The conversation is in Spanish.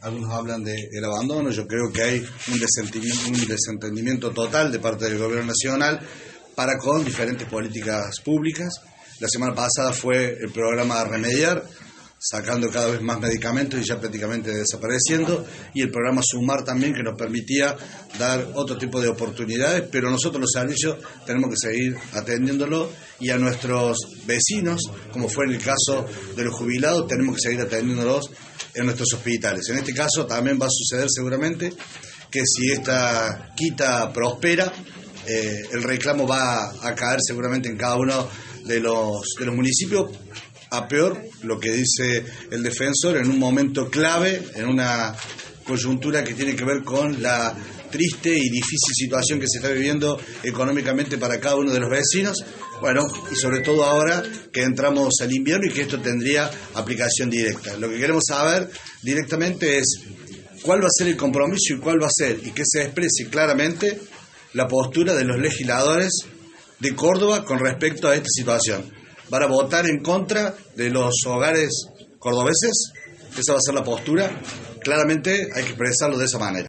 Algunos hablan del abandono. Yo creo que hay un desentendimiento total de parte del gobierno nacional para con diferentes políticas públicas. La semana pasada fue el programa Remediar, sacando cada vez más medicamentos y ya prácticamente desapareciendo, y el programa Sumar también, que nos permitía dar otro tipo de oportunidades, pero nosotros los servicios tenemos que seguir atendiéndolo, y a nuestros vecinos, como fue en el caso de los jubilados, tenemos que seguir atendiéndolos en nuestros hospitales. En este caso también va a suceder seguramente que si esta quita prospera, el reclamo va a caer seguramente en cada uno de los municipios. A peor, lo que dice el defensor, en un momento clave, en una coyuntura que tiene que ver con la triste y difícil situación que se está viviendo económicamente para cada uno de los vecinos. Bueno, y sobre todo ahora que entramos al invierno y que esto tendría aplicación directa. Lo que queremos saber directamente es cuál va a ser el compromiso y cuál va a ser, y que se exprese claramente la postura de los legisladores de Córdoba con respecto a esta situación. ¿Van a votar en contra de los hogares cordobeses? ¿Esa va a ser la postura? Claramente hay que expresarlo de esa manera.